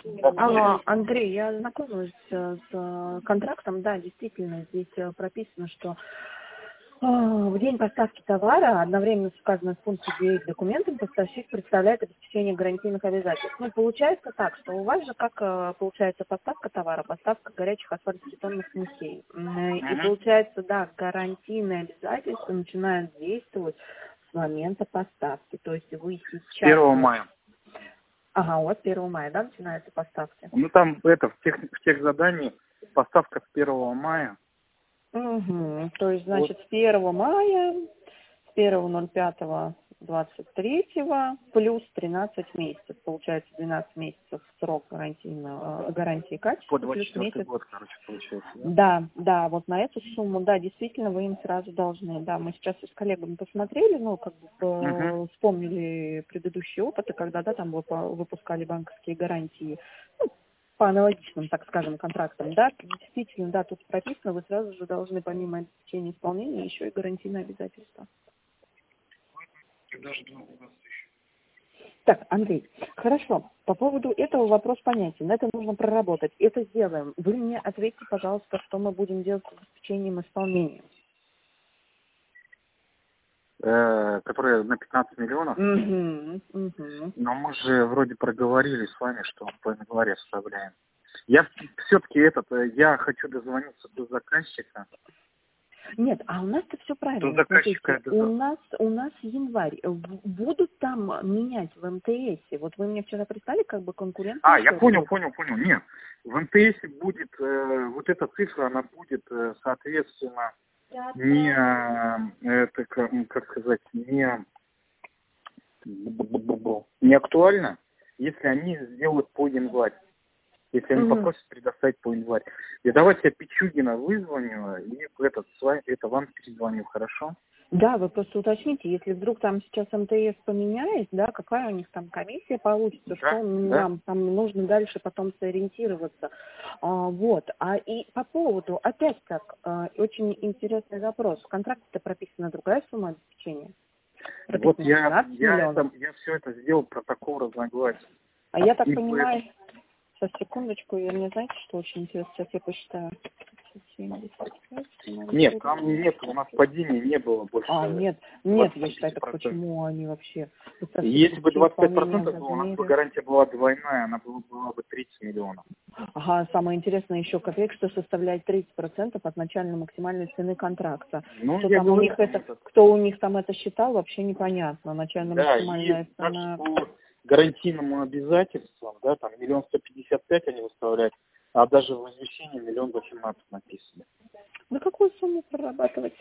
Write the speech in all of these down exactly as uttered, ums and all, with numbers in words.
Алло, Андрей, я знакомилась э, с э, контрактом. Да, действительно, здесь э, прописано, что э, в день поставки товара одновременно с указанной функцией девять документов поставщик представляет обеспечение гарантийных обязательств. Ну, получается так, что у вас же как э, получается поставка товара, поставка горячих асфальтобетонных смесей. М, э, И Мгм. получается, да, гарантийные обязательства начинают действовать с момента поставки. То есть вы С сейчас... первого э, мая. Ага, у вас первого мая, да, начинаются поставки? Ну там это в тех, в тех заданиях поставка с первого мая. Угу. То есть, Вот. значит, с первого мая, с первого ноль пятого двадцать третьего плюс тринадцать месяцев. Получается двенадцать месяцев срок гарантийного, э, гарантии По качества, двадцать плюс четвёртый месяц. год, короче, получается, да? Да, да, вот на эту сумму, да, действительно, вы им сразу должны. Да, мы сейчас с коллегами посмотрели, ну, как бы Угу. э, вспомнили предыдущие опыты, когда, да, там выпа- выпускали банковские гарантии, ну, по аналогичным, так скажем, контрактам, да, действительно, да, тут прописано, вы сразу же должны помимо обеспечения исполнения еще и гарантийные обязательства. Так, Андрей, хорошо, по поводу этого вопрос понятен, это нужно проработать, это сделаем. Вы мне ответьте, пожалуйста, что мы будем делать с обеспечением исполнения. Э, которые на пятнадцать миллионов. Угу, угу. Но мы же вроде проговорили с вами, что по январе вставляем. Я все-таки этот, э, я хочу дозвониться до заказчика. Нет, а у нас-то все До правильно. заказчика. Смотрите, у до- нас у нас январь. В- Будут там менять в МТС. Вот вы мне вчера прислали как бы конкурентную А, я понял, счетную. понял, понял. Нет, в МТС будет, э, вот эта цифра, она будет, э, соответственно, не, э, это, как, м, как сказать, не, не актуальна, если они сделают по январь. Если они Мгм. попросят предоставить по январь. И давайте я Пичугина вызвоню, и этот, с вами- это вам перезвоню, хорошо? Да, вы просто уточните, если вдруг там сейчас МТС поменяет, да, какая у них там комиссия получится, Да, что да. нам там нужно дальше потом сориентироваться. А, вот. А и по поводу, опять так, а, очень интересный вопрос. В контракте-то прописана другая сумма обеспечения. Вот Прописано я, двенадцать я, миллионов. это, я все это сделал, протокол разногласий. А я так И поэтому- понимаю, сейчас, секундочку, я мне знаете, что очень интересно, сейчас я посчитаю. семьдесят пять, Нет, там нет, у нас падения не было А, больше нет, нет, я двадцати считаю, пяти так процентов. почему они вообще Если бы поставщик двадцать пять исполнения в процентов было, у нас бы размере? гарантия была двойная, она была, была бы тридцать миллионов. Ага, самое интересное еще копеек, что составляет тридцать процентов от начальной максимальной цены контракта. Ну, Что я там у говорю, них там это, это, кто у них там это считал, вообще непонятно. Начальная да, и максимальная также цена. по гарантийному обязательствам, да, там миллион сто пятьдесят пять они выставляют, а даже в возвещении миллион восемнадцать написано. На какую сумму прорабатывать?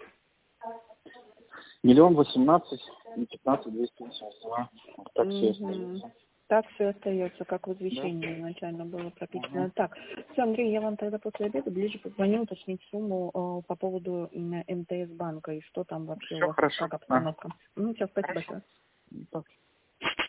Миллион восемнадцать и пятнадцать двести восемьдесят два. Вот так все Угу. остается. Так все остается, как в Да? извещении изначально было прописано. Угу. Так, все, Андрей, я вам тогда после обеда ближе позвоню уточнить сумму э, по поводу м, МТС банка и что там вообще у Все вас, хорошо. как Ага. обстановка. Ну, все, спасибо Хорошо. большое. Так.